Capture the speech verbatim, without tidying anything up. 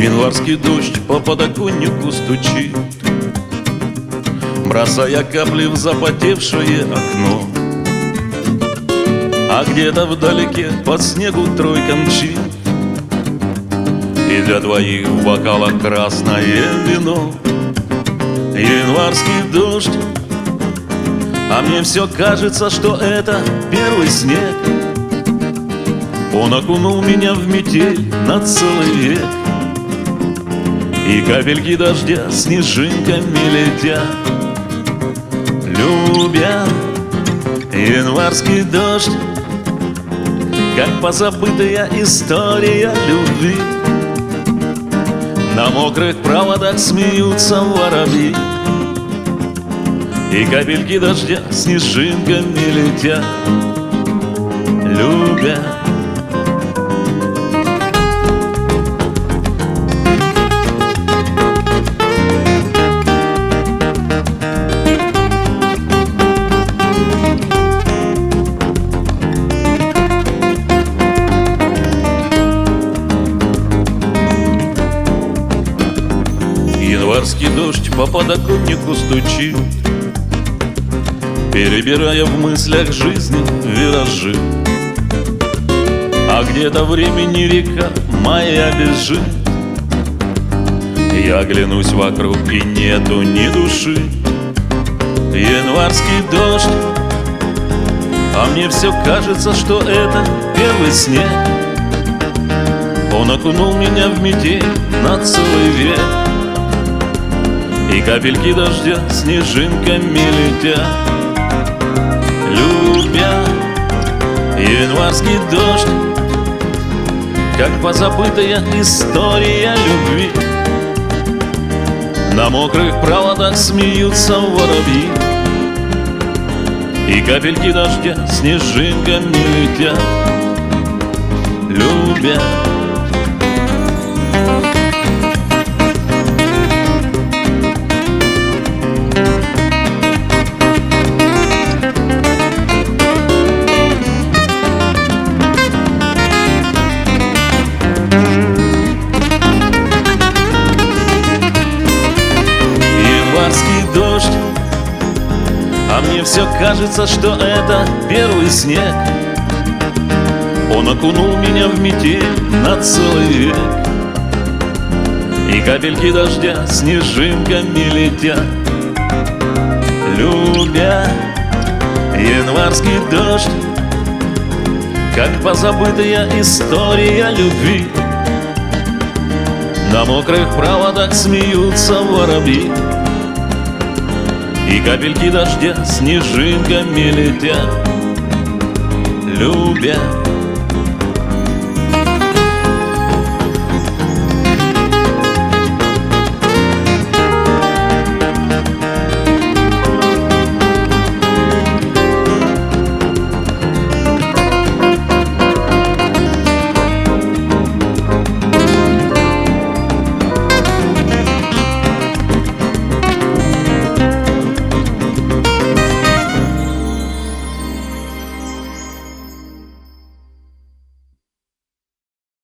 Январский дождь по подоконнику стучит, бросая капли в запотевшее окно. А где-то вдалеке под снегу тройка мчит, и для двоих в бокалах красное вино. Январский дождь, а мне все кажется, что это первый снег. Он окунул меня в метель на целый век, и капельки дождя снежинками летят, любя январский дождь, как позабытая история любви. На мокрых проводах смеются воробьи, и капельки дождя снежинками летят, любя. Январский дождь по подоконнику стучит, перебирая в мыслях жизни виражи. А где-то времени река моя бежит, я оглянусь вокруг, и нету ни души. Январский дождь, а мне все кажется, что это первый снег. Он окунул меня в метель на целый век, и капельки дождя снежинками летят, любя январский дождь, как позабытая история любви. На мокрых проводах смеются воробьи, и капельки дождя снежинками летят, любя. Дождь, а мне все кажется, что это первый снег. Он окунул меня в метель на целый век, и капельки дождя снежинками летят, любя январский дождь, как позабытая история любви. На мокрых проводах смеются воробьи, и капельки дождя снежинками летят, любя.